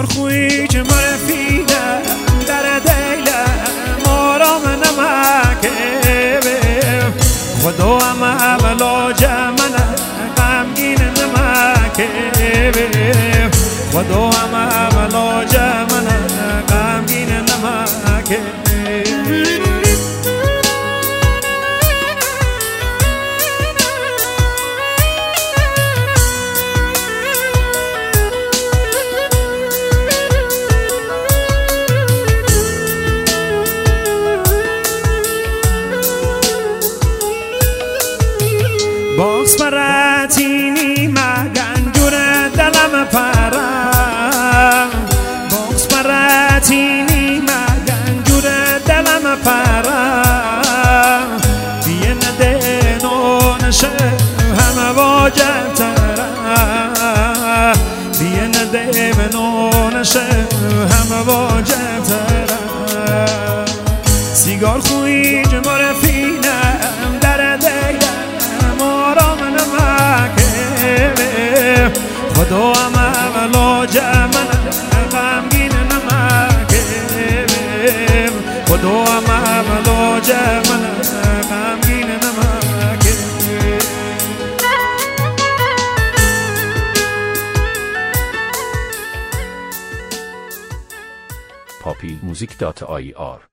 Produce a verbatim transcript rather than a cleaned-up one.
سیگار خوی که مرفیده در دیله مارام نمکه خدا هم علاج من غمگین نمکه خدا هم علاج من غمگین نمکه باکس براتینی مگن جور دلم پرم باکس براتینی مگن جور دلم پرم بیه نده نونشه همه واجب ترم بیه نده نونشه همه واجب ترم سیگار خوی جمار فینم در دیلم خدا هم علاج من غمگین نمکه خدا هم علاج من غمگین نمکه پاپی موزیک دات آی آر